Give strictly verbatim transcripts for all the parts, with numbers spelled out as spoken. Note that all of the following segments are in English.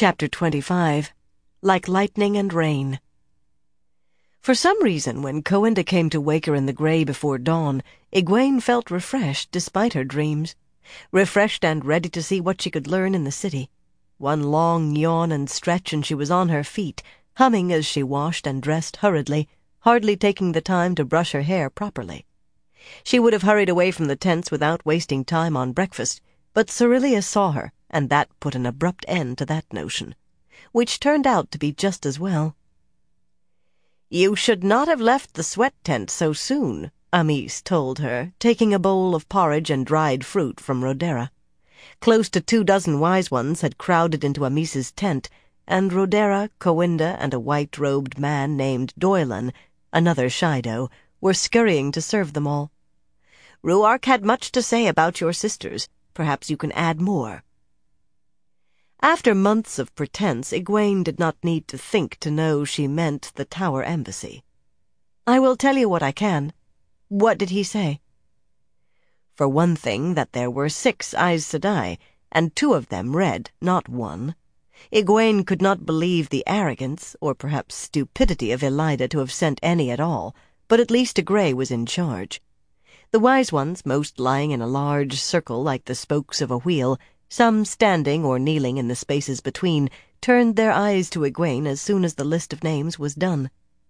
Chapter twenty-five. Like Lightning and Rain. For some reason, when Coenda came to wake her in the grey before dawn, Egwene felt refreshed despite her dreams. Refreshed and ready to see what she could learn in the city. One long yawn and stretch and she was on her feet, humming as she washed and dressed hurriedly, hardly taking the time to brush her hair properly. She would have hurried away from the tents without wasting time on breakfast, but Cerylea saw her, and that put an abrupt end to that notion, which turned out to be just as well. "You should not have left the sweat tent so soon," Amis told her, taking a bowl of porridge and dried fruit from Rodera. Close to two dozen wise ones had crowded into Amis's tent, and Rodera, Coenda, and a white-robed man named Doylan, another Shaido, were scurrying to serve them all. "Ruark had much to say about your sisters. Perhaps you can add more." After months of pretense, Egwene did not need to think to know she meant the Tower Embassy. "I will tell you what I can. What did he say?" For one thing, that there were six Aes Sedai, and two of them red, not one. Egwene could not believe the arrogance, or perhaps stupidity of Elaida to have sent any at all, but at least a Grey was in charge. The wise ones, most lying in a large circle like the spokes of a wheel, some standing or kneeling in the spaces between, turned their eyes to Egwene as soon as the list of names was done.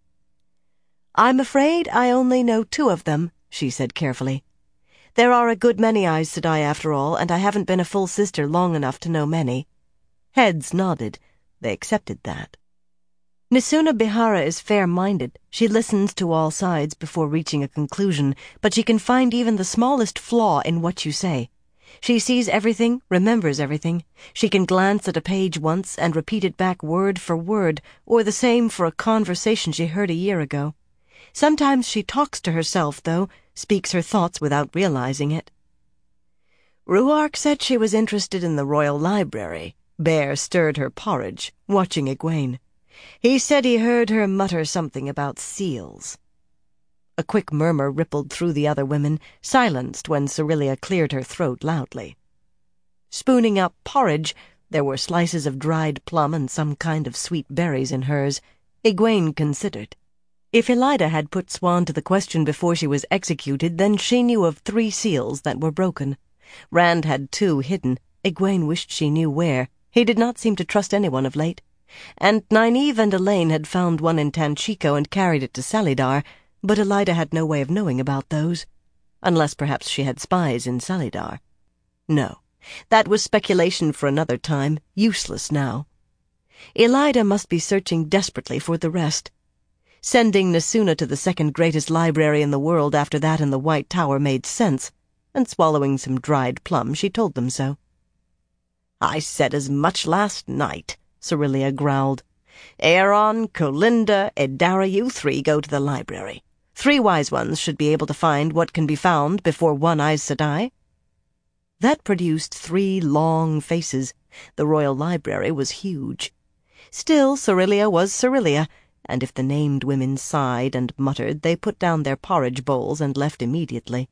"I'm afraid I only know two of them," she said carefully. "There are a good many Aes Sedai after all, and I haven't been a full sister long enough to know many." Heads nodded. They accepted that. Nisuna Bihara is fair-minded. She listens to all sides before reaching a conclusion, but she can find even the smallest flaw in what you say. She sees everything, remembers everything. She can glance at a page once and repeat it back word for word, or the same for a conversation she heard a year ago. Sometimes she talks to herself, though, speaks her thoughts without realizing it. Ruark said she was interested in the Royal Library. Bear stirred her porridge, watching Egwene. He said he heard her mutter something about seals. A quick murmur rippled through the other women, silenced when Cerylea cleared her throat loudly. Spooning up porridge, there were slices of dried plum and some kind of sweet berries in hers. Egwene considered. If Elaida had put Siuan to the question before she was executed, then she knew of three seals that were broken. Rand had two hidden. Egwene wished she knew where. He did not seem to trust anyone of late. And Nynaeve and Elaine had found one in Tanchico and carried it to Salidar, but Elaida had no way of knowing about those. Unless perhaps she had spies in Salidar. No, that was speculation for another time, useless now. Elaida must be searching desperately for the rest. Sending Nisuna to the second greatest library in the world after that in the White Tower made sense, and swallowing some dried plum, she told them so. "I said as much last night," Cerylea growled. "Aeron, Colinda, Edara, you three go to the library. Three wise ones should be able to find what can be found before one Aes Sedai." That produced three long faces. The Royal Library was huge. Still, Cerylea was Cerylea, and if the named women sighed and muttered, they put down their porridge bowls and left immediately.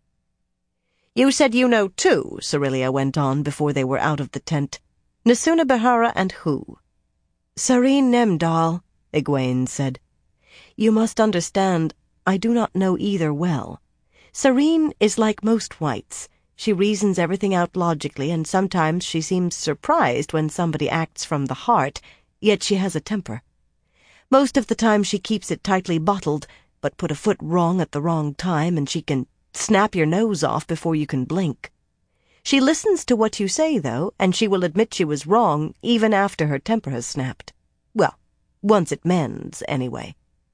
"You said you know two," Cerylea went on before they were out of the tent. "Nisuna Bihara and who?" "Sarene Nemdal," Egwene said. "You must understand, I do not know either well. Sarene is like most whites. She reasons everything out logically, and sometimes she seems surprised when somebody acts from the heart, yet she has a temper. Most of the time she keeps it tightly bottled, but put a foot wrong at the wrong time and she can snap your nose off before you can blink. She listens to what you say, though, and she will admit she was wrong even after her temper has snapped. Well, once it mends, anyway."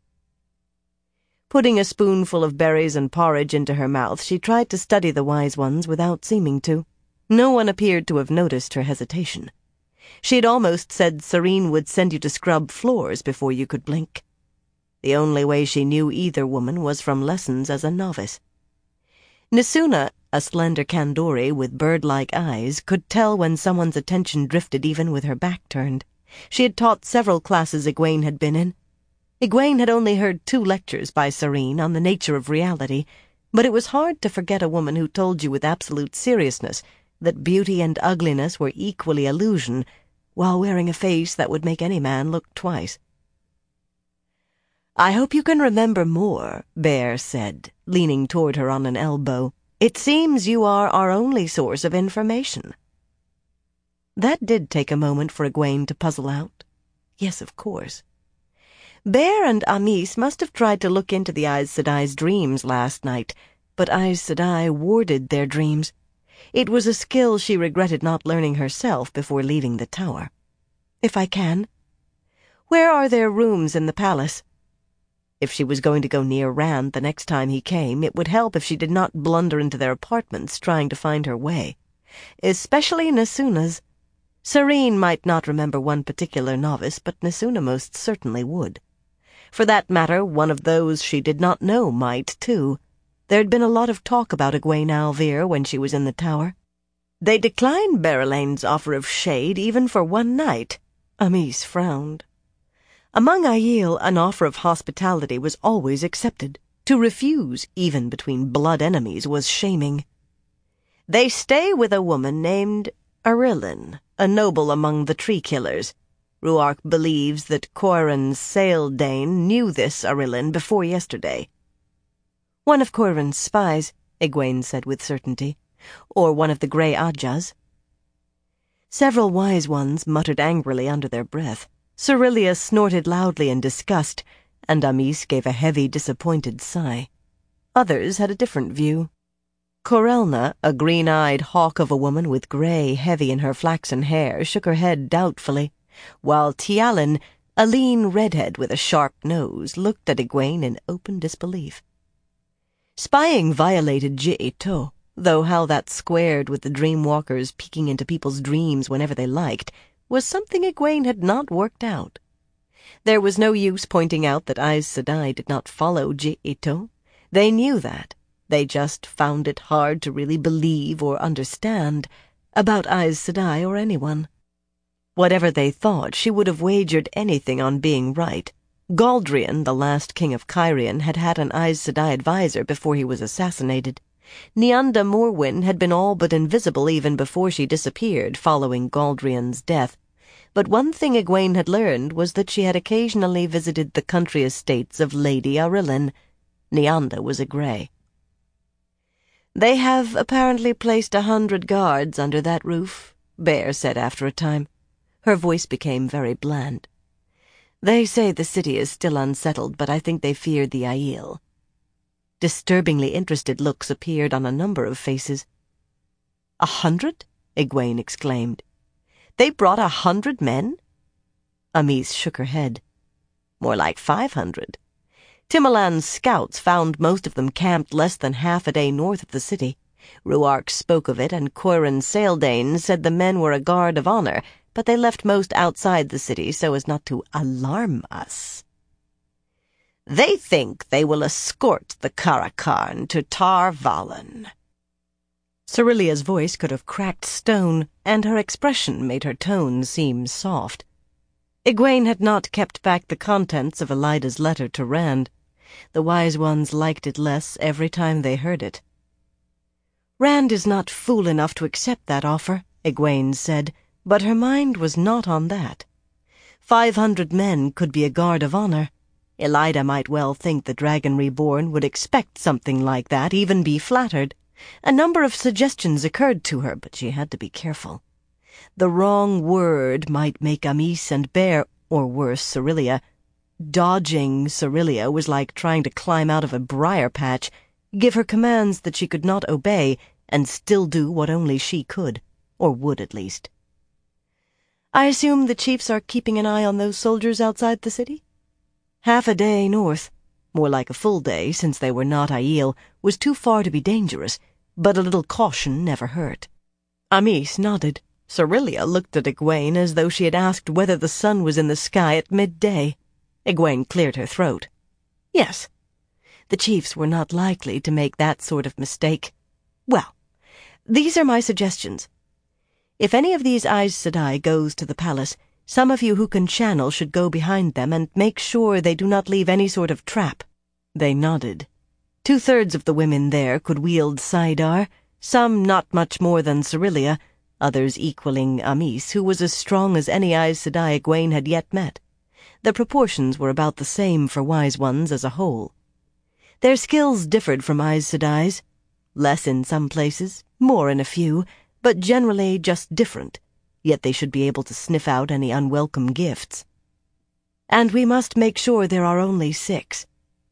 Putting a spoonful of berries and porridge into her mouth, she tried to study the wise ones without seeming to. No one appeared to have noticed her hesitation. She had almost said Sarene would send you to scrub floors before you could blink. The only way she knew either woman was from lessons as a novice. Nisuna, a slender Kandori with bird-like eyes, could tell when someone's attention drifted even with her back turned. She had taught several classes Egwene had been in. Egwene had only heard two lectures by Sarene on the nature of reality, but it was hard to forget a woman who told you with absolute seriousness that beauty and ugliness were equally illusion, while wearing a face that would make any man look twice. "I hope you can remember more," Bear said, leaning toward her on an elbow. "It seems you are our only source of information." That did take a moment for Egwene to puzzle out. Yes, of course. Bear and Amis must have tried to look into the Aes Sedai's dreams last night, but Aes Sedai warded their dreams. It was a skill she regretted not learning herself before leaving the tower. "If I can. Where are their rooms in the palace?" If she was going to go near Rand the next time he came, it would help if she did not blunder into their apartments trying to find her way. Especially Nasuna's. Serene might not remember one particular novice, but Nasuna most certainly would. For that matter, one of those she did not know might, too. There had been a lot of talk about Egwene al'Vere when she was in the tower. They declined Berelain's offer of shade even for one night. Amis frowned. Among Aiel, an offer of hospitality was always accepted. To refuse, even between blood enemies, was shaming. "They stay with a woman named Arilin, a noble among the Tree-Killers. Rhuarc believes that Coiron Saildane knew this Arilin before yesterday." "One of Coiron's spies," Egwene said with certainty. "Or one of the Grey Ajahs." Several wise ones muttered angrily under their breath. Cerelia snorted loudly in disgust, and Amis gave a heavy, disappointed sigh. Others had a different view. Corelna, a green-eyed hawk of a woman with grey heavy in her flaxen hair, shook her head doubtfully, while Tialin, a lean redhead with a sharp nose, looked at Egwene in open disbelief. Spying violated Ji'ito, though how that squared with the dreamwalkers peeking into people's dreams whenever they liked was something Egwene had not worked out. There was no use pointing out that Aes Sedai did not follow Ji'ito. They knew that. They just found it hard to really believe or understand about Aes Sedai or anyone. Whatever they thought, she would have wagered anything on being right. Galdrian, the last king of Cairhien, had had an Aes Sedai advisor before he was assassinated. Nianda Morwen had been all but invisible even before she disappeared following Galdrian's death. But one thing Egwene had learned was that she had occasionally visited the country estates of Lady Arilin. Nianda was a Grey. "They have apparently placed a hundred guards under that roof," Bear said after a time. Her voice became very bland. "They say the city is still unsettled, but I think they feared the Aiel." Disturbingly interested looks appeared on a number of faces. "A hundred?" Egwene exclaimed. "They brought a hundred men?" Amis shook her head. "More like five hundred. Timolan's scouts found most of them camped less than half a day north of the city. Rhuarc spoke of it, and Coiron Saildane said the men were a guard of honor, but they left most outside the city so as not to alarm us." "They think they will escort the Karakarn to Tar Valon." Cerilia's voice could have cracked stone, and her expression made her tone seem soft. Egwene had not kept back the contents of Elida's letter to Rand. The wise ones liked it less every time they heard it. "Rand is not fool enough to accept that offer," Egwene said, but her mind was not on that. Five hundred men could be a guard of honor. Elida might well think the Dragon Reborn would expect something like that, even be flattered. A number of suggestions occurred to her, but she had to be careful. The wrong word might make Amis and Bear, or worse, Cerelia. Dodging Cerelia was like trying to climb out of a briar patch, give her commands that she could not obey, and still do what only she could, or would at least. "I assume the chiefs are keeping an eye on those soldiers outside the city?" Half a day north, more like a full day since they were not Aiel, was too far to be dangerous, but a little caution never hurt. Amis nodded. Cerelia looked at Egwene as though she had asked whether the sun was in the sky at midday. Egwene cleared her throat. "Yes, the chiefs were not likely to make that sort of mistake. Well, these are my suggestions. If any of these Aes Sedai goes to the palace, some of you who can channel should go behind them and make sure they do not leave any sort of trap." They nodded. Two-thirds of the women there could wield saidar, some not much more than Cerelia, others equaling Amis, who was as strong as any Aes Sedai Egwene had yet met. The proportions were about the same for Wise Ones as a whole. Their skills differed from Aes Sedai's, less in some places, more in a few, but generally just different, yet they should be able to sniff out any unwelcome gifts. And we must make sure there are only six.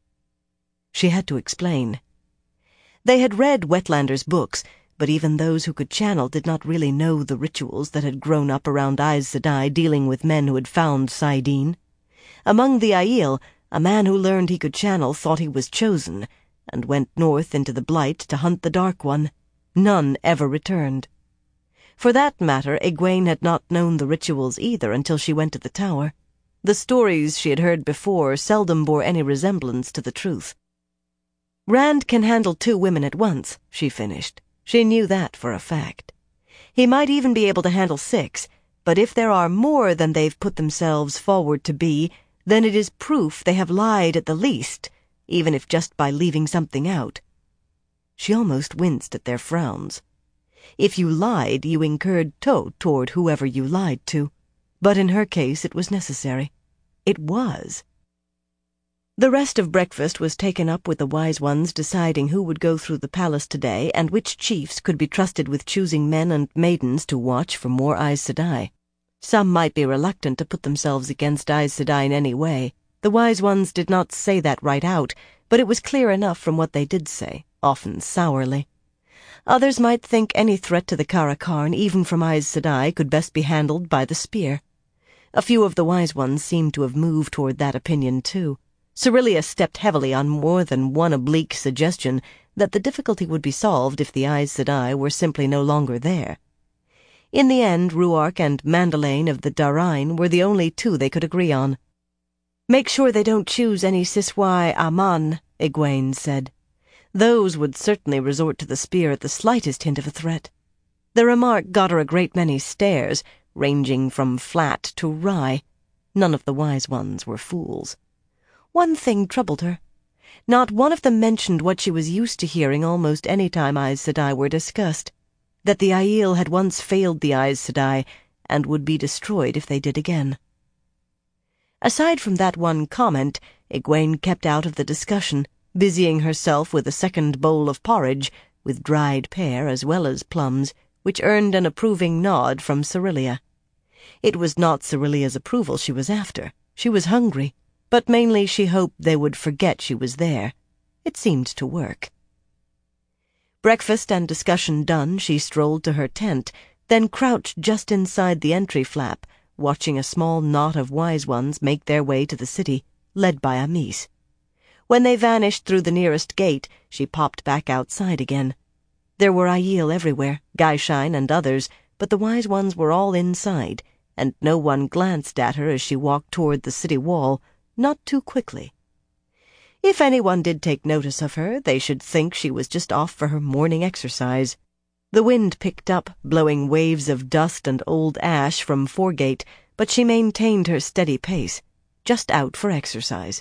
She had to explain. They had read Wetlander's books, but even those who could channel did not really know the rituals that had grown up around Aes Sedai dealing with men who had found saidin. Among the Aiel, a man who learned he could channel thought he was chosen, and went north into the Blight to hunt the Dark One. None ever returned. For that matter, Egwene had not known the rituals either until she went to the tower. The stories she had heard before seldom bore any resemblance to the truth. Rand can handle two women at once, she finished. She knew that for a fact. He might even be able to handle six, but if there are more than they've put themselves forward to be, then it is proof they have lied at the least, even if just by leaving something out. She almost winced at their frowns. If you lied, you incurred toh toward whoever you lied to. But in her case it was necessary. It was. The rest of breakfast was taken up with the Wise Ones deciding who would go through the palace today and which chiefs could be trusted with choosing men and maidens to watch for more Aes Sedai. Some might be reluctant to put themselves against Aes Sedai in any way. The Wise Ones did not say that right out, but it was clear enough from what they did say, often sourly. Others might think any threat to the Karakarn, even from Aes Sedai, could best be handled by the spear. A few of the Wise Ones seemed to have moved toward that opinion, too. Cerelia stepped heavily on more than one oblique suggestion that the difficulty would be solved if the Aes Sedai were simply no longer there. In the end, Ruark and Mandalane of the Darine were the only two they could agree on. "Make sure they don't choose any Siswai Aman," Egwene said. Those would certainly resort to the spear at the slightest hint of a threat. The remark got her a great many stares, ranging from flat to wry. None of the Wise Ones were fools. One thing troubled her. Not one of them mentioned what she was used to hearing almost any time Aes Sedai were discussed, that the Aiel had once failed the Aes Sedai and would be destroyed if they did again. Aside from that one comment, Egwene kept out of the discussion, busying herself with a second bowl of porridge, with dried pear as well as plums, which earned an approving nod from Cerelia. It was not Cerelia's approval she was after. She was hungry, but mainly she hoped they would forget she was there. It seemed to work. Breakfast and discussion done, she strolled to her tent, then crouched just inside the entry flap, watching a small knot of Wise Ones make their way to the city, led by Amis. When they vanished through the nearest gate, she popped back outside again. There were Aiel everywhere, Gai'Shine and others, but the Wise Ones were all inside, and no one glanced at her as she walked toward the city wall, not too quickly. If anyone did take notice of her, they should think she was just off for her morning exercise. The wind picked up, blowing waves of dust and old ash from Foregate, but she maintained her steady pace, just out for exercise.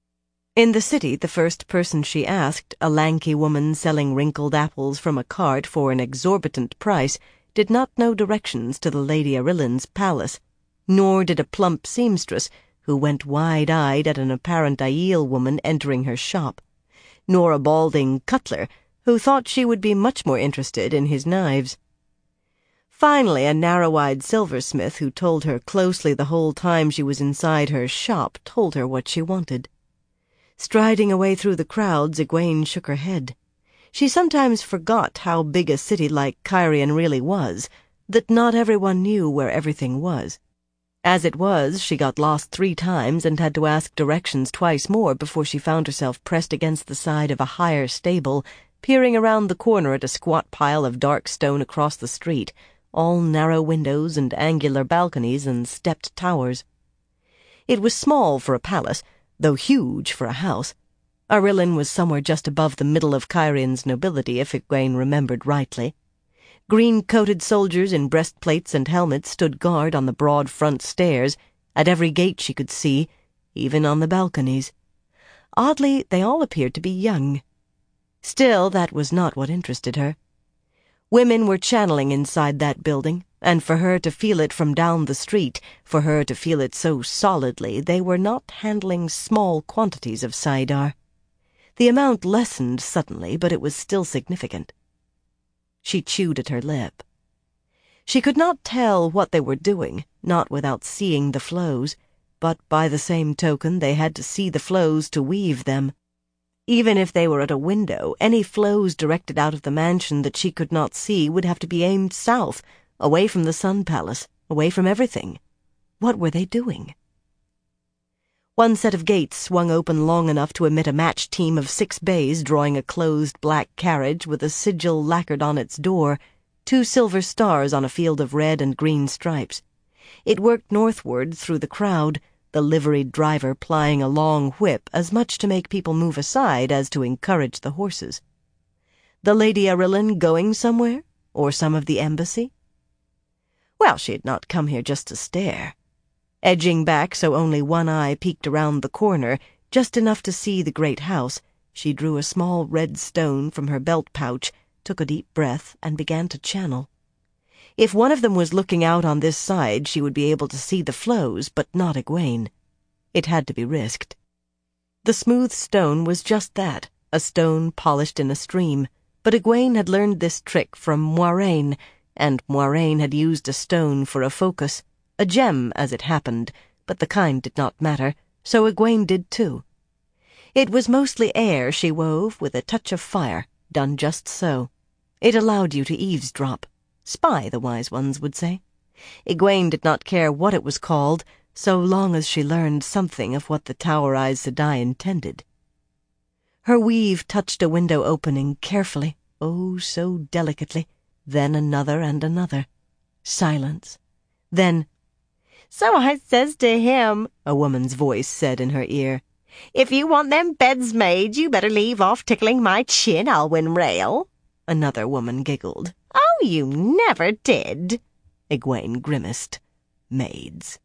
In the city, the first person she asked, a lanky woman selling wrinkled apples from a cart for an exorbitant price, did not know directions to the Lady Arillin's palace, nor did a plump seamstress who went wide-eyed at an apparent Aiel woman entering her shop, nor a balding cutler who thought she would be much more interested in his knives. Finally, a narrow-eyed silversmith who told her closely the whole time she was inside her shop told her what she wanted. Striding away through the crowds, Egwene shook her head. She sometimes forgot how big a city like Cairhien really was, that not everyone knew where everything was. As it was, she got lost three times and had to ask directions twice more before she found herself pressed against the side of a higher stable, peering around the corner at a squat pile of dark stone across the street, all narrow windows and angular balconies and stepped towers. It was small for a palace, though huge for a house. Arillin was somewhere just above the middle of Cairhien's nobility, if Egwene remembered rightly. Green-coated soldiers in breastplates and helmets stood guard on the broad front stairs, at every gate she could see, even on the balconies. Oddly, they all appeared to be young. Still, that was not what interested her. Women were channeling inside that building, and for her to feel it from down the street, for her to feel it so solidly, they were not handling small quantities of saidar. The amount lessened suddenly, but it was still significant. She chewed at her lip. She could not tell what they were doing, not without seeing the flows, but by the same token they had to see the flows to weave them. Even if they were at a window, any flows directed out of the mansion that she could not see would have to be aimed south, away from the Sun Palace, away from everything. What were they doing? One set of gates swung open long enough to admit a matched team of six bays drawing a closed black carriage with a sigil lacquered on its door, two silver stars on a field of red and green stripes. It worked northward through the crowd, the liveried driver plying a long whip as much to make people move aside as to encourage the horses. The Lady Arillin going somewhere? Or some of the embassy? Well, she had not come here just to stare. Edging back so only one eye peeked around the corner, just enough to see the great house, she drew a small red stone from her belt pouch, took a deep breath, and began to channel. If one of them was looking out on this side, she would be able to see the flows, but not Egwene. It had to be risked. The smooth stone was just that, a stone polished in a stream, but Egwene had learned this trick from Moiraine, and Moiraine had used a stone for a focus, a gem as it happened, but the kind did not matter, so Egwene did too. It was mostly air she wove with a touch of fire, done just so. It allowed you to eavesdrop. Spy, the wise ones would say. Egwene did not care what it was called, so long as she learned something of what the Tower Aes Sedai intended. Her weave touched a window opening carefully, oh, so delicately, then another and another. Silence. Then, "So I says to him," a woman's voice said in her ear, "if you want them beds made, you better leave off tickling my chin, Alwyn Rail." Another woman giggled. "Oh, you never did." Egwene grimaced. Maids.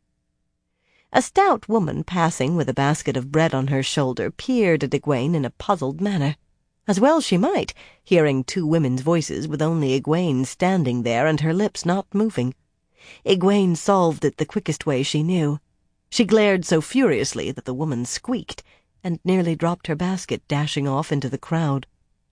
A stout woman passing with a basket of bread on her shoulder peered at Egwene in a puzzled manner. As well she might, hearing two women's voices with only Egwene standing there and her lips not moving. Egwene solved it the quickest way she knew. She glared so furiously that the woman squeaked, and nearly dropped her basket, dashing off into the crowd.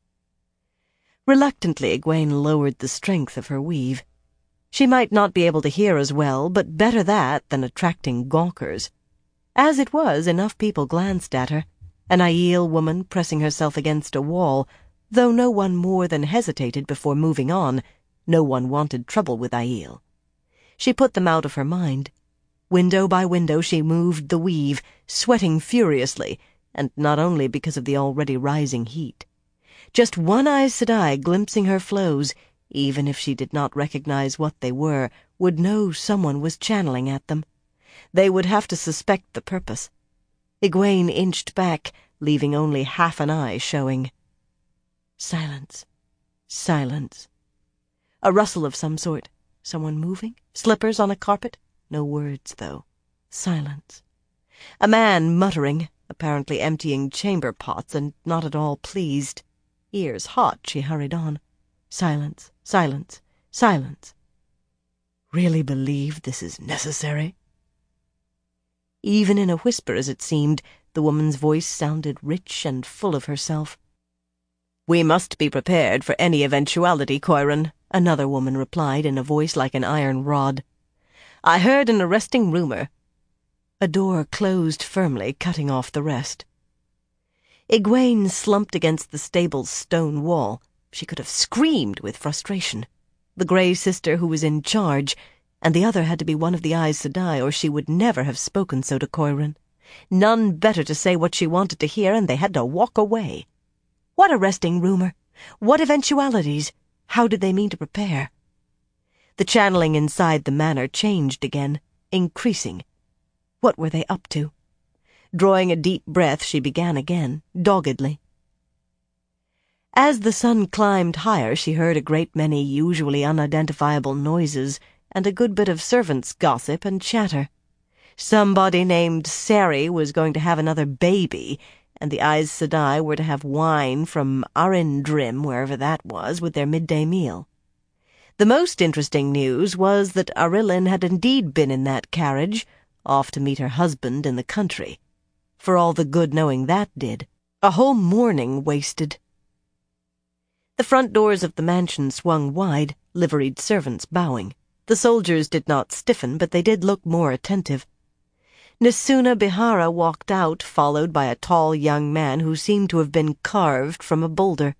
Reluctantly, Egwene lowered the strength of her weave. She might not be able to hear as well, but better that than attracting gawkers. As it was, enough people glanced at her, an Aiel woman pressing herself against a wall, though no one more than hesitated before moving on. No one wanted trouble with Aiel. She put them out of her mind. Window by window she moved the weave, sweating furiously, and not only because of the already rising heat. Just one Aes Sedai glimpsing her flows, even if she did not recognize what they were, would know someone was channeling at them. They would have to suspect the purpose. Egwene inched back, leaving only half an eye showing. Silence. Silence. A rustle of some sort. Someone moving? Slippers on a carpet? No words, though. Silence. A man muttering, apparently emptying chamber pots and not at all pleased. Ears hot, she hurried on. Silence, silence, silence. Really believe this is necessary? Even in a whisper, as it seemed, the woman's voice sounded rich and full of herself. "We must be prepared for any eventuality, Coiron," another woman replied in a voice like an iron rod. "I heard an arresting rumor." A door closed firmly, cutting off the rest. Egwene slumped against the stable's stone wall. She could have screamed with frustration. The Grey Sister who was in charge, and the other had to be one of the Aes Sedai, or she would never have spoken so to Coiron. None better to say what she wanted to hear, and they had to walk away. What arresting rumor? What eventualities? How did they mean to prepare? The channeling inside the manor changed again, increasing. What were they up to? Drawing a deep breath, she began again, doggedly. As the sun climbed higher, she heard a great many usually unidentifiable noises, and a good bit of servants' gossip and chatter. Somebody named Sari was going to have another baby, and the Aes Sedai were to have wine from Arindrim, wherever that was, with their midday meal. The most interesting news was that Arillin had indeed been in that carriage, off to meet her husband in the country. For all the good knowing that did, a whole morning wasted. The front doors of the mansion swung wide, liveried servants bowing. The soldiers did not stiffen, but they did look more attentive. Nisuna Bihara walked out, followed by a tall young man who seemed to have been carved from a boulder.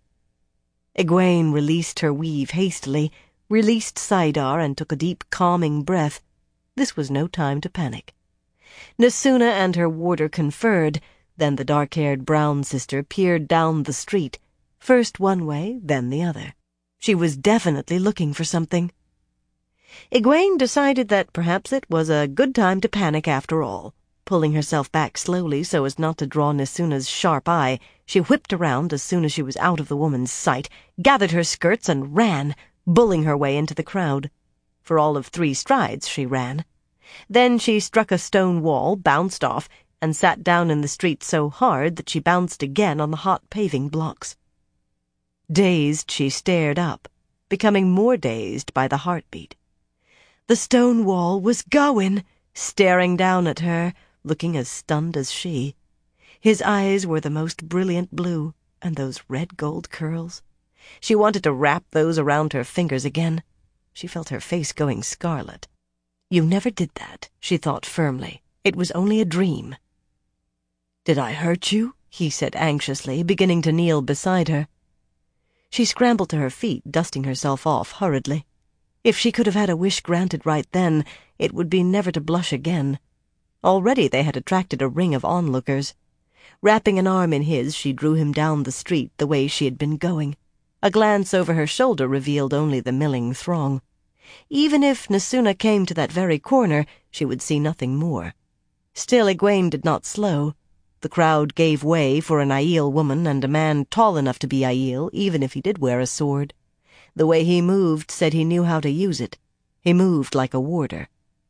Egwene released her weave hastily, released Saidar, and took a deep, calming breath. This was no time to panic. Nisuna and her warder conferred, then the dark-haired brown sister peered down the street, first one way, then the other. She was definitely looking for something. Egwene decided that perhaps it was a good time to panic after all. Pulling herself back slowly so as not to draw Nisuna's sharp eye, she whipped around as soon as she was out of the woman's sight, gathered her skirts, and ran, bulling her way into the crowd. For all of three strides she ran. Then she struck a stone wall, bounced off, and sat down in the street so hard that she bounced again on the hot paving blocks. Dazed, she stared up, becoming more dazed by the heartbeat. The stone wall was Gawyn, staring down at her, looking as stunned as she. His eyes were the most brilliant blue, and those red gold curls. She wanted to wrap those around her fingers again. She felt her face going scarlet. You never did that, she thought firmly. It was only a dream. Did I hurt you? He said anxiously, beginning to kneel beside her. She scrambled to her feet, dusting herself off hurriedly. If she could have had a wish granted right then, it would be never to blush again. Already they had attracted a ring of onlookers. Wrapping an arm in his, she drew him down the street the way she had been going. A glance over her shoulder revealed only the milling throng. Even if Nisuna came to that very corner, she would see nothing more. Still, Egwene did not slow. The crowd gave way for an Aiel woman and a man tall enough to be Aiel, even if he did wear a sword. The way he moved said he knew how to use it. He moved like a warder.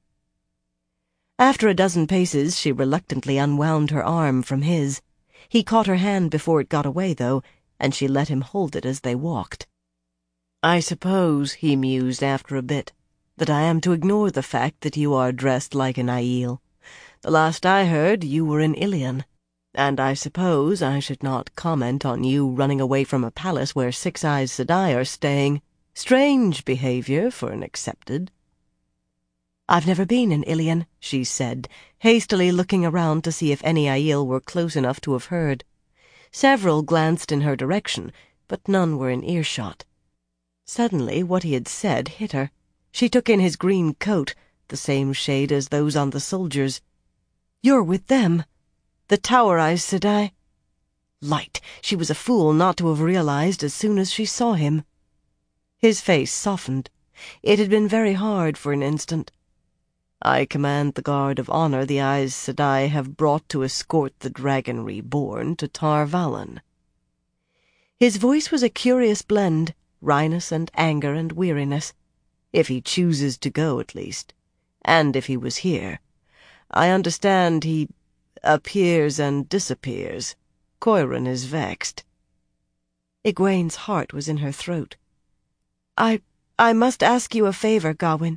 After a dozen paces, she reluctantly unwound her arm from his. He caught her hand before it got away, though, and she let him hold it as they walked. I suppose, he mused after a bit, that I am to ignore the fact that you are dressed like an Aiel. The last I heard, you were in Ilion, and I suppose I should not comment on you running away from a palace where Six Eyes Sedai are staying. Strange behavior for an accepted. I've never been in Ilion, she said, hastily looking around to see if any Aiel were close enough to have heard. Several glanced in her direction, but none were in earshot. Suddenly, what he had said hit her. She took in his green coat, the same shade as those on the soldiers. You're with them. The Tower Eyes Sedai. Light! She was a fool not to have realized as soon as she saw him. His face softened. It had been very hard for an instant. I command the guard of honor the Aes Sedai have brought to escort the Dragon Reborn to Tar Valon. His voice was a curious blend, wryness and anger and weariness. If he chooses to go, at least. And if he was here. I understand he appears and disappears. Coiron is vexed. Egwene's heart was in her throat. I... I must ask you a favor, Gawyn.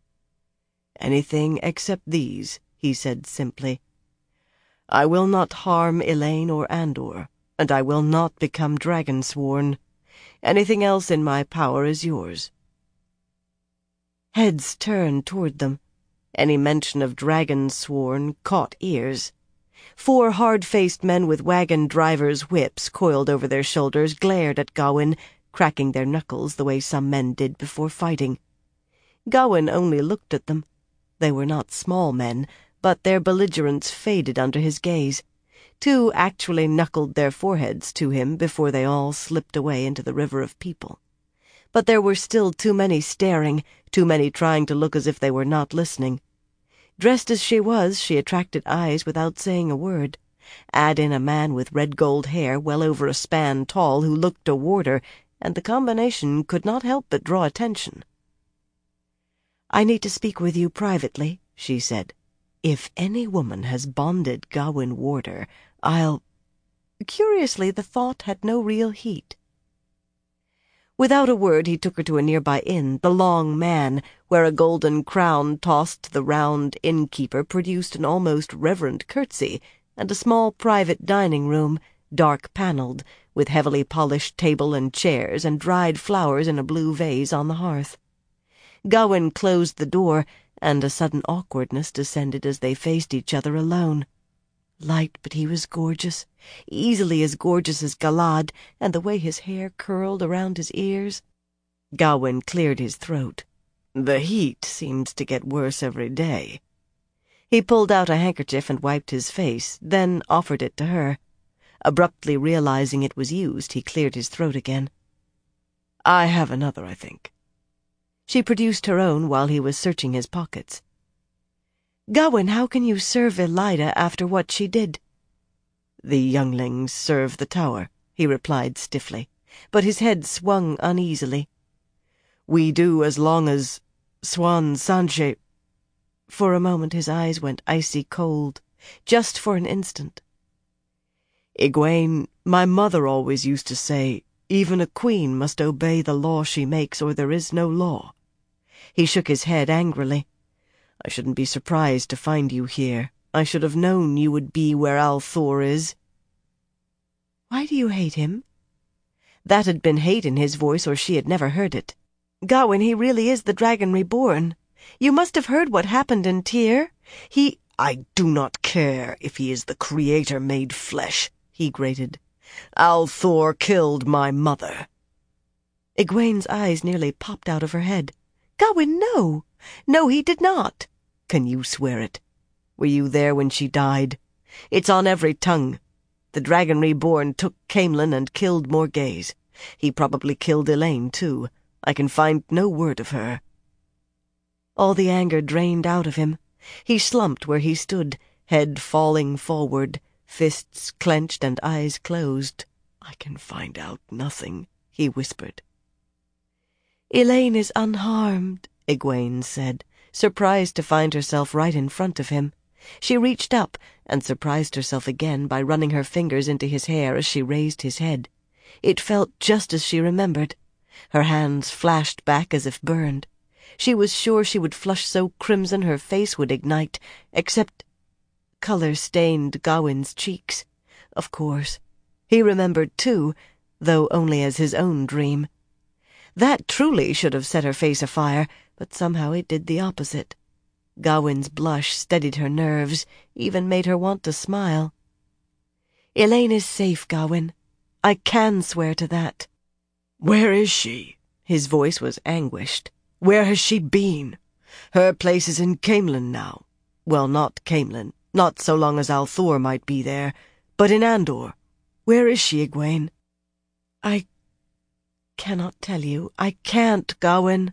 Anything except these, he said simply. I will not harm Elayne or Andor, and I will not become dragon-sworn. Anything else in my power is yours. Heads turned toward them. Any mention of dragon-sworn caught ears. Four hard-faced men with wagon drivers' whips coiled over their shoulders glared at Gawyn, cracking their knuckles the way some men did before fighting. Gawyn only looked at them. They were not small men, but their belligerence faded under his gaze. Two actually knuckled their foreheads to him before they all slipped away into the river of people. But there were still too many staring, too many trying to look as if they were not listening. Dressed as she was, she attracted eyes without saying a word. Add in a man with red gold hair well over a span tall who looked a warder, and the combination could not help but draw attention. I need to speak with you privately, she said. If any woman has bonded Gawyn Warder, I'll... Curiously, the thought had no real heat. Without a word he took her to a nearby inn, the Long Man, where a golden crown tossed to the round innkeeper produced an almost reverent curtsy, and a small private dining room, dark-panelled, with heavily polished table and chairs and dried flowers in a blue vase on the hearth. Gawain closed the door, and a sudden awkwardness descended as they faced each other alone. Light, but he was gorgeous, easily as gorgeous as Galad, and the way his hair curled around his ears. Gawain cleared his throat. The heat seems to get worse every day. He pulled out a handkerchief and wiped his face, then offered it to her. Abruptly realizing it was used, he cleared his throat again. I have another, I think. She produced her own while he was searching his pockets. Gawain, how can you serve Elaida after what she did? The younglings serve the tower, he replied stiffly, but his head swung uneasily. We do as long as Swan Sanche. For a moment his eyes went icy cold, just for an instant. Egwene, my mother always used to say, even a queen must obey the law she makes or there is no law. He shook his head angrily. I shouldn't be surprised to find you here. I should have known you would be where al'Thor is. Why do you hate him? That had been hate in his voice, or she had never heard it. Gawain, he really is the Dragon Reborn. You must have heard what happened in Tyr. He— I do not care if he is the Creator made flesh, he grated. al'Thor killed my mother. Egwene's eyes nearly popped out of her head. Gawain, no! No, he did not. Can you swear it? Were you there when she died? It's on every tongue. The Dragon Reborn took Caemlyn and killed Morgase. He probably killed Elaine, too. I can find no word of her. All the anger drained out of him. He slumped where he stood, head falling forward, fists clenched and eyes closed. I can find out nothing, he whispered. Elaine is unharmed, Egwene said, surprised to find herself right in front of him. She reached up and surprised herself again by running her fingers into his hair as she raised his head. It felt just as she remembered. Her hands flashed back as if burned. She was sure she would flush so crimson her face would ignite, except color stained Gawain's cheeks. Of course. He remembered, too, though only as his own dream. That truly should have set her face afire, but somehow it did the opposite. Gawain's blush steadied her nerves, even made her want to smile. Elaine is safe, Gawain. I can swear to that. Where is she? His voice was anguished. Where has she been? Her place is in Caemlyn now. Well, not Caemlyn, not so long as al'Thor might be there, but in Andor. Where is she, Egwene? I cannot tell you. I can't, Gawain.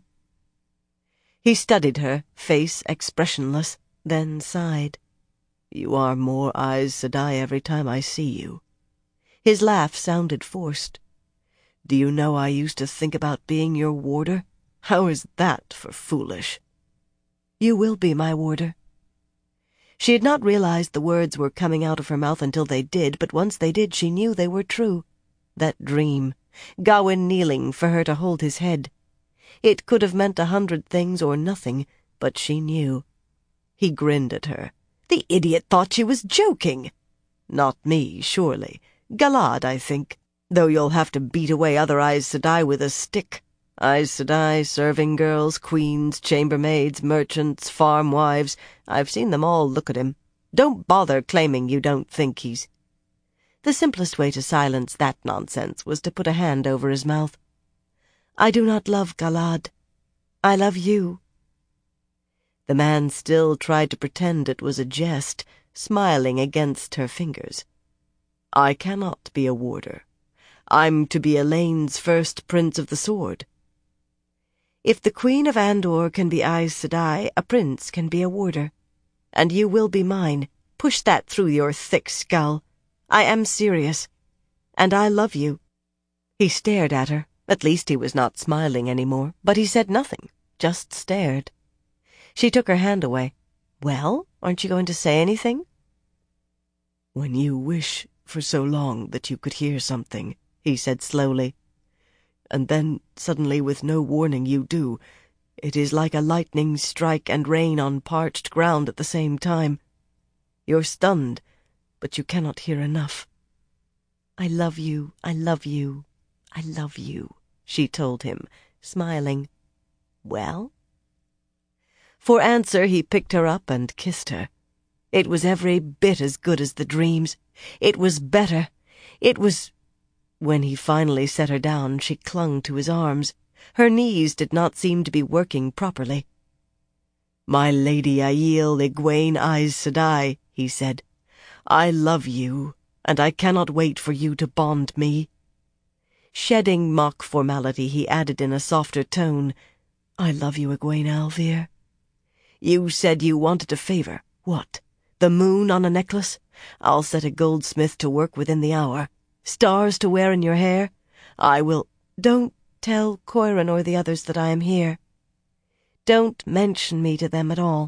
He studied her, face expressionless, then sighed. You are more Aes Sedai every time I see you. His laugh sounded forced. Do you know I used to think about being your warder? How is that for foolish? You will be my warder. She had not realized the words were coming out of her mouth until they did, but once they did she knew they were true. That dream, Gawain kneeling for her to hold his head. It could have meant a hundred things or nothing, but she knew. He grinned at her. The idiot thought she was joking. Not me, surely. Galad, I think, though you'll have to beat away other Aes Sedai with a stick. Aes Sedai, serving girls, queens, chambermaids, merchants, farm wives. I've seen them all look at him. Don't bother claiming you don't think he's... The simplest way to silence that nonsense was to put a hand over his mouth. I do not love Galad. I love you. The man still tried to pretend it was a jest, smiling against her fingers. I cannot be a warder. I'm to be Elaine's first prince of the sword. If the Queen of Andor can be Aes Sedai, a prince can be a warder. And you will be mine. Push that through your thick skull. I am serious. And I love you. He stared at her. At least he was not smiling any more, but he said nothing, just stared. She took her hand away. Well, aren't you going to say anything? When you wish for so long that you could hear something, he said slowly, and then, suddenly, with no warning, you do. It is like a lightning strike and rain on parched ground at the same time. You're stunned, but you cannot hear enough. I love you, I love you, I love you, she told him, smiling. Well? For answer, he picked her up and kissed her. It was every bit as good as the dreams. It was better. It was... When he finally set her down, she clung to his arms. Her knees did not seem to be working properly. My lady Aiel Egwene Aes Sedai, he said, I love you, and I cannot wait for you to bond me. Shedding mock formality, he added in a softer tone, I love you, Egwene Alvear. You said you wanted a favor. What? The moon on a necklace? I'll set a goldsmith to work within the hour. Stars to wear in your hair? I will... Don't tell Coiron or the others that I am here. Don't mention me to them at all.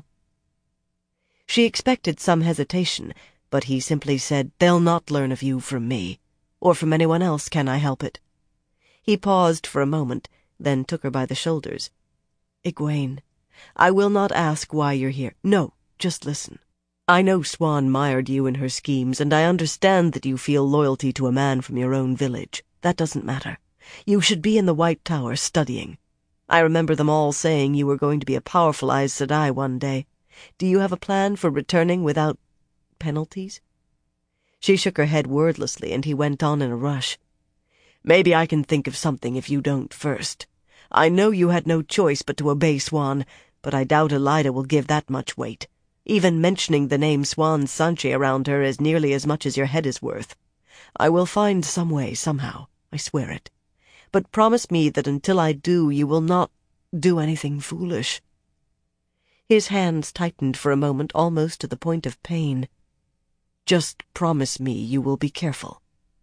She expected some hesitation, but he simply said, They'll not learn of you from me, or from anyone else, can I help it? He paused for a moment, then took her by the shoulders. Egwene, I will not ask why you're here. No, just listen. I know Siuan mired you in her schemes, and I understand that you feel loyalty to a man from your own village. That doesn't matter. You should be in the White Tower studying. I remember them all saying you were going to be a powerful Aes Sedai one day. Do you have a plan for returning without penalties? She shook her head wordlessly, and he went on in a rush. Maybe I can think of something if you don't first. I know you had no choice but to obey Siuan, but I doubt Elaida will give that much weight. Even mentioning the name Siuan Sanche around her is nearly as much as your head is worth. I will find some way, somehow, I swear it. But promise me that until I do, you will not do anything foolish. His hands tightened for a moment, almost to the point of pain. Just promise me you will be careful.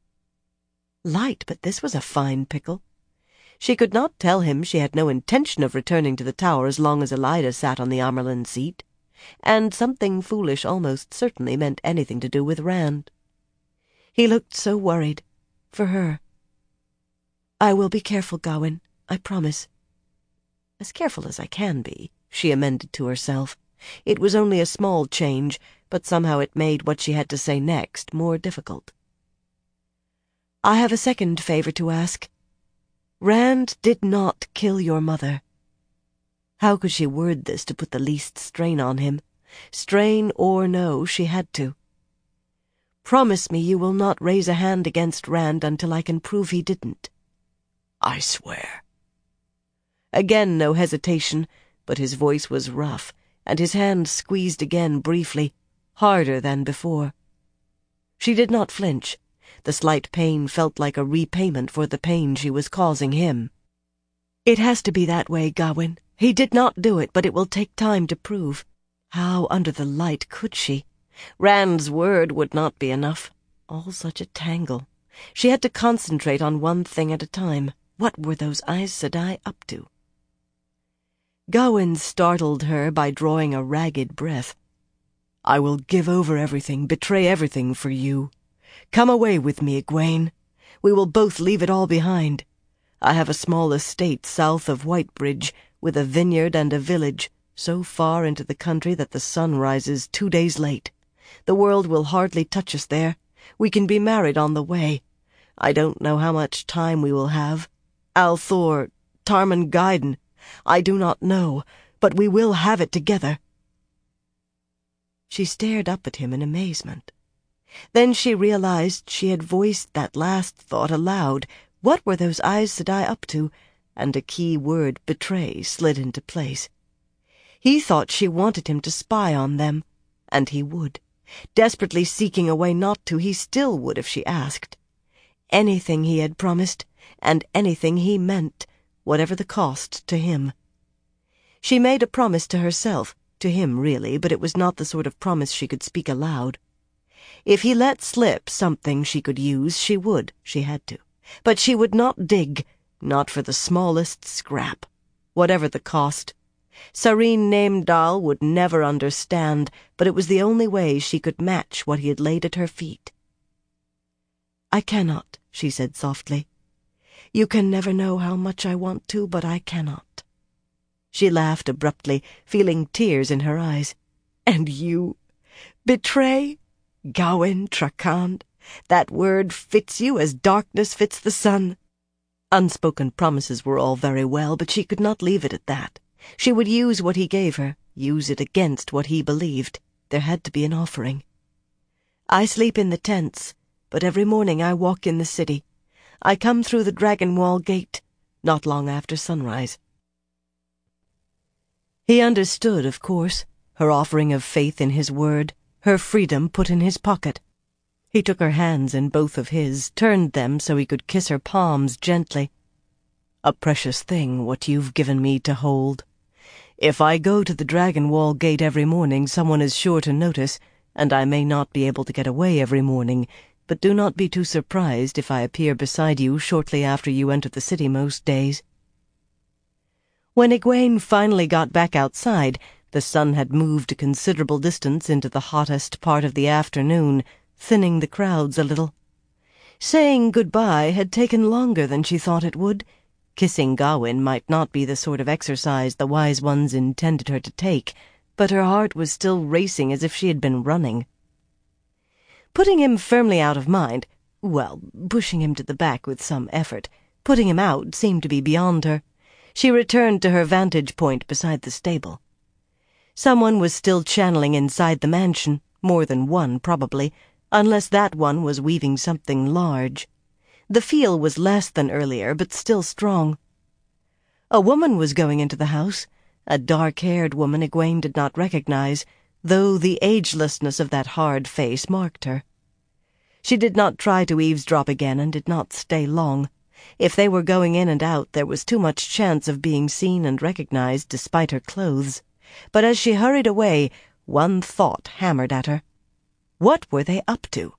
Light, but this was a fine pickle. She could not tell him she had no intention of returning to the tower as long as Elaida sat on the Amyrlin seat. And something foolish almost certainly meant anything to do with Rand. He looked so worried. For her. I will be careful, Gawyn, I promise. As careful as I can be, she amended to herself. It was only a small change, but somehow it made what she had to say next more difficult. I have a second favor to ask. Rand did not kill your mother. How could she word this to put the least strain on him? Strain or no, she had to. Promise me you will not raise a hand against Rand until I can prove he didn't. I swear. Again no hesitation, but his voice was rough, and his hand squeezed again briefly, harder than before. She did not flinch. The slight pain felt like a repayment for the pain she was causing him. It has to be that way, Gawyn. He did not do it, but it will take time to prove. How under the light could she? Rand's word would not be enough. All such a tangle. She had to concentrate on one thing at a time. What were those Aes Sedai up to? Gawyn startled her by drawing a ragged breath. I will give over everything, betray everything for you. Come away with me, Egwene. We will both leave it all behind. I have a small estate south of Whitebridge, with a vineyard and a village, so far into the country that the sun rises two days late. The world will hardly touch us there. We can be married on the way. I don't know how much time we will have. al'Thor, Tarmon Gai'don, I do not know, but we will have it together. She stared up at him in amazement. Then she realized she had voiced that last thought aloud. What were those Aes Sedai up to? And a key word, betray, slid into place. He thought she wanted him to spy on them, and he would. Desperately seeking a way not to, he still would if she asked. Anything he had promised, and anything he meant, whatever the cost to him. She made a promise to herself, to him really, but it was not the sort of promise she could speak aloud. If he let slip something she could use, she would, she had to. But she would not dig, not for the smallest scrap, whatever the cost. Sarene Namedal would never understand, but it was the only way she could match what he had laid at her feet. I cannot, she said softly. You can never know how much I want to, but I cannot." She laughed abruptly, feeling tears in her eyes. "And you? Betray? Gawain Trakand? That word fits you as darkness fits the sun." Unspoken promises were all very well, but she could not leave it at that. She would use what he gave her, use it against what he believed. There had to be an offering. "I sleep in the tents, but every morning I walk in the city. I come through the Dragon Wall gate, not long after sunrise." He understood, of course, her offering of faith in his word, her freedom put in his pocket. He took her hands in both of his, turned them so he could kiss her palms gently. "A precious thing, what you've given me to hold. If I go to the Dragon Wall gate every morning, someone is sure to notice, and I may not be able to get away every morning, but do not be too surprised if I appear beside you shortly after you enter the city most days." When Egwene finally got back outside, the sun had moved a considerable distance into the hottest part of the afternoon, thinning the crowds a little. Saying goodbye had taken longer than she thought it would. Kissing Gawain might not be the sort of exercise the wise ones intended her to take, but her heart was still racing as if she had been running. Putting him firmly out of mind, well, pushing him to the back with some effort, putting him out seemed to be beyond her. She returned to her vantage point beside the stable. Someone was still channeling inside the mansion, more than one probably, unless that one was weaving something large. The feel was less than earlier, but still strong. A woman was going into the house, a dark-haired woman Egwene did not recognize, though the agelessness of that hard face marked her. She did not try to eavesdrop again and did not stay long. If they were going in and out, there was too much chance of being seen and recognized despite her clothes. But as she hurried away, one thought hammered at her. What were they up to?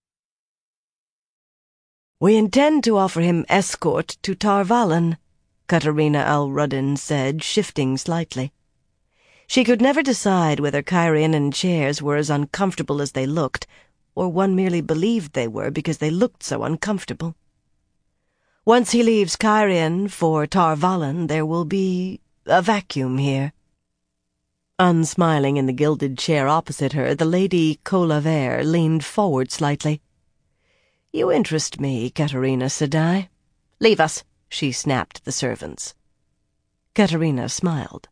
"We intend to offer him escort to Tar Valon," Katarina al-Ruddin said, shifting slightly. She could never decide whether Cairhien chairs were as uncomfortable as they looked, or one merely believed they were because they looked so uncomfortable. "Once he leaves Cairhien for Tar Valon, there will be a vacuum here." Unsmiling in the gilded chair opposite her, the Lady Colavere leaned forward slightly. "You interest me, Katerina Sedai." "Leave us," she snapped at the servants. Katerina smiled.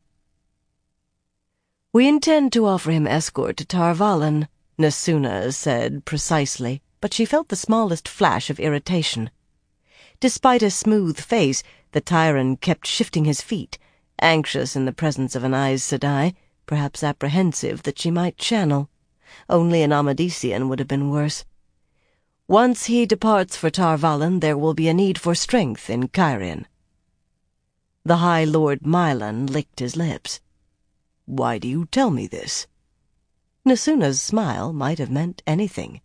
"We intend to offer him escort to Tar Valon," Nasuna said precisely, but she felt the smallest flash of irritation. Despite a smooth face, the Tyran kept shifting his feet, anxious in the presence of an Aes Sedai, perhaps apprehensive that she might channel. Only an Amadisian would have been worse. "Once he departs for Tar Valon, there will be a need for strength in Cairhien." The High Lord Mylan licked his lips. "Why do you tell me this?" Nasuna's smile might have meant anything.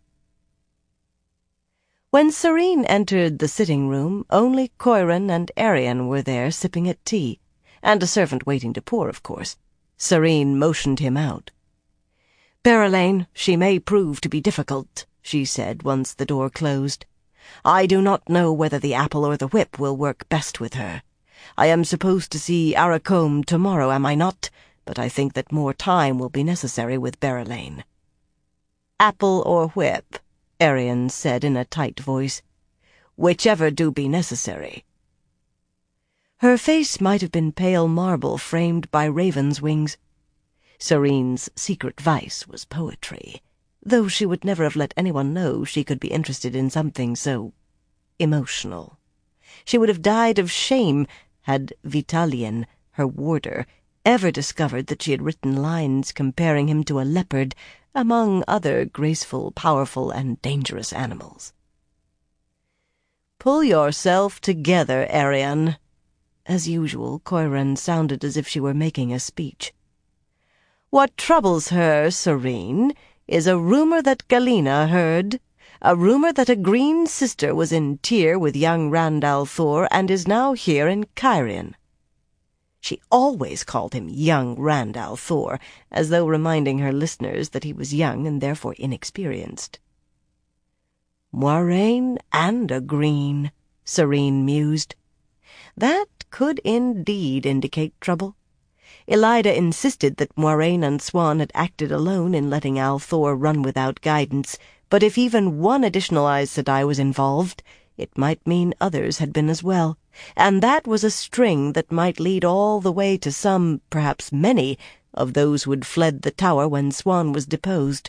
When Sarene entered the sitting-room, only Coiren and Arian were there sipping at tea, and a servant waiting to pour, of course. Sarene motioned him out. "Berelain, she may prove to be difficult," she said once the door closed. "I do not know whether the apple or the whip will work best with her. I am supposed to see Aracombe tomorrow, am I not? But I think that more time will be necessary with Berelain." "Apple or whip," Arian said in a tight voice. "Whichever do be necessary." Her face might have been pale marble framed by raven's wings. Sarene's secret vice was poetry, though she would never have let anyone know she could be interested in something so emotional. She would have died of shame had Vitalien, her warder, ever discovered that she had written lines comparing him to a leopard, among other graceful, powerful, and dangerous animals. "Pull yourself together, Arian." As usual, Coiren sounded as if she were making a speech. "What troubles her, Sarene, is a rumor that Galena heard, a rumor that a green sister was in Tyr with young Randall Thor and is now here in Cairhien." She always called him young Randall Thor, as though reminding her listeners that he was young and therefore inexperienced. "Moiraine and a green," Serene mused. That could indeed indicate trouble. Elida insisted that Moiraine and Siuan had acted alone in letting al'Thor run without guidance, but if even one additional Aes Sedai was involved, it might mean others had been as well, and that was a string that might lead all the way to some, perhaps many, of those who had fled the tower when Siuan was deposed.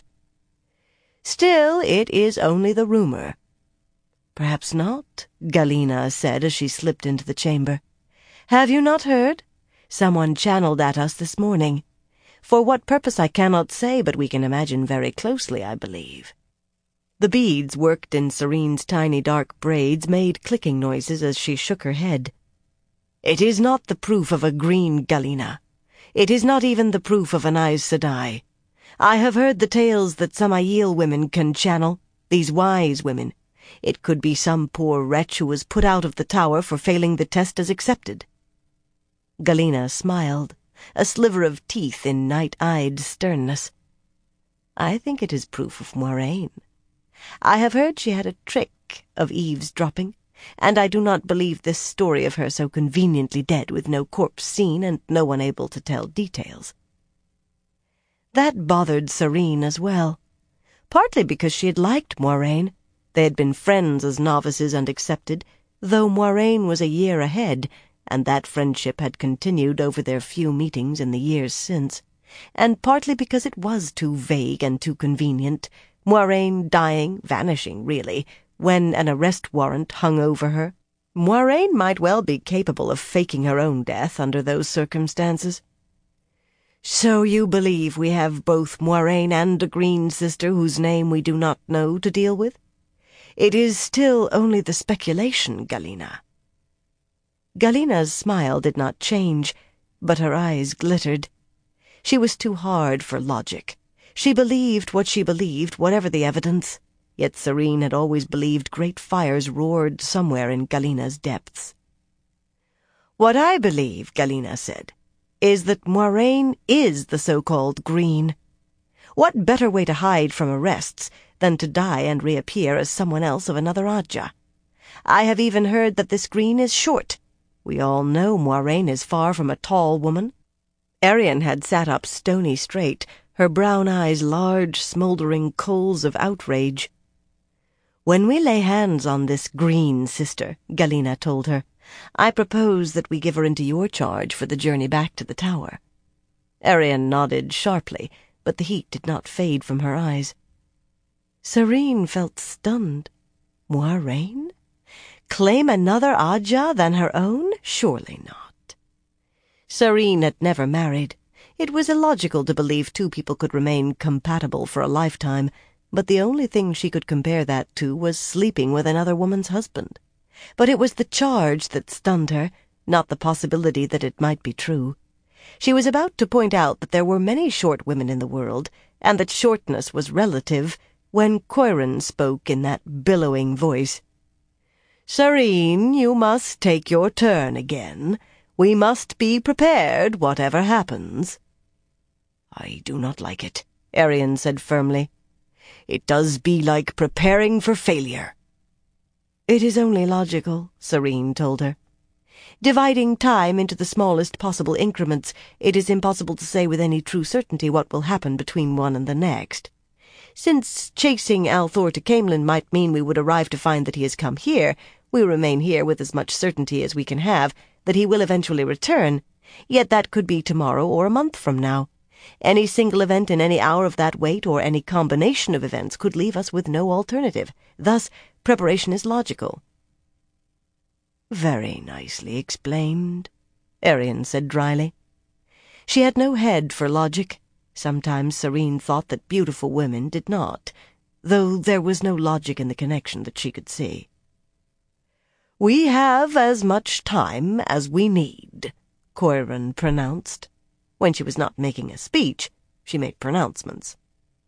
Still, it is only the rumor. "Perhaps not," Galina said as she slipped into the chamber. "Have you not heard? Someone channeled at us this morning. For what purpose I cannot say, but we can imagine very closely, I believe." The beads worked in Serene's tiny dark braids made clicking noises as she shook her head. "It is not the proof of a green, Galina. It is not even the proof of an Aes Sedai. I have heard the tales that some Aiel women can channel, these wise women. It could be some poor wretch who was put out of the tower for failing the test as accepted." Galina smiled, a sliver of teeth in night-eyed sternness. "I think it is proof of Moiraine. I have heard she had a trick of eavesdropping, and I do not believe this story of her so conveniently dead with no corpse seen and no one able to tell details." That bothered Serene as well, partly because she had liked Moiraine. They had been friends as novices and accepted, though Moiraine was a year ahead, and that friendship had continued over their few meetings in the years since, and partly because it was too vague and too convenient, Moiraine dying, vanishing really, when an arrest warrant hung over her. Moiraine might well be capable of faking her own death under those circumstances. "So you believe we have both Moiraine and a green sister whose name we do not know to deal with? It is still only the speculation, Galina." Galina's smile did not change, but her eyes glittered. She was too hard for logic. She believed what she believed, whatever the evidence, yet Serene had always believed great fires roared somewhere in Galina's depths. "What I believe," Galina said, "is that Moiraine is the so-called Green. What better way to hide from arrests than to die and reappear as someone else of another Ajah? I have even heard that this Green is short. We all know Moiraine is far from a tall woman." Arianne had sat up stony straight, her brown eyes large, smouldering coals of outrage. "When we lay hands on this green sister," Galina told her, "I propose that we give her into your charge for the journey back to the tower." Arianne nodded sharply, but the heat did not fade from her eyes. Serene felt stunned. Moiraine? Claim another Ajah than her own? Surely not. Serene had never married. It was illogical to believe two people could remain compatible for a lifetime, but the only thing she could compare that to was sleeping with another woman's husband. But it was the charge that stunned her, not the possibility that it might be true. She was about to point out that there were many short women in the world, and that shortness was relative, when Coiren spoke in that billowing voice. "Serene, you must take your turn again. We must be prepared, whatever happens." "I do not like it," Arianne said firmly. "It does be like preparing for failure." "It is only logical," Serene told her. "Dividing time into the smallest possible increments, it is impossible to say with any true certainty what will happen between one and the next. Since chasing al'Thor to Caemlyn might mean we would arrive to find that he has come here, we remain here with as much certainty as we can have that he will eventually return, yet that could be tomorrow or a month from now. Any single event in any hour of that wait, or any combination of events, could leave us with no alternative. Thus, preparation is logical." "Very nicely explained," Arianne said dryly. She had no head for logic. Sometimes Serene thought that beautiful women did not, though there was no logic in the connection that she could see. "We have as much time as we need," Coiren pronounced. When she was not making a speech, she made pronouncements.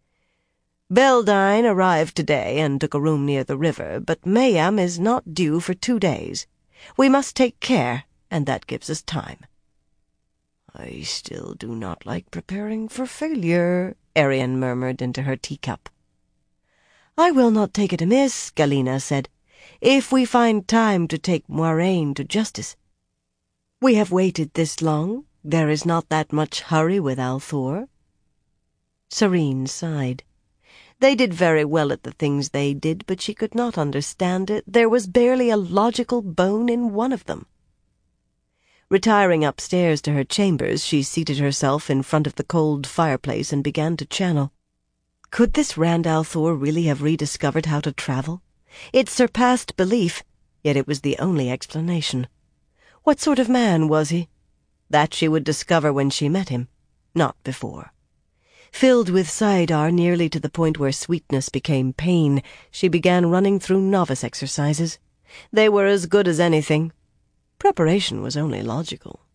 "Beldine arrived today and took a room near the river, but Mayam is not due for two days. We must take care, and that gives us time." "I still do not like preparing for failure," Arianne murmured into her teacup. "I will not take it amiss," Galina said. if we find time to take Moiraine to justice. We have waited this long. There is not that much hurry with al'Thor." Sarene sighed. They did very well at the things they did, but she could not understand it. There was barely a logical bone in one of them. Retiring upstairs to her chambers, she seated herself in front of the cold fireplace and began to channel. Could this Rand al'Thor really have rediscovered how to travel? It surpassed belief, yet it was the only explanation. What sort of man was he? That she would discover when she met him, not before. Filled with saidar nearly to the point where sweetness became pain, she began running through novice exercises. They were as good as anything. Preparation was only logical.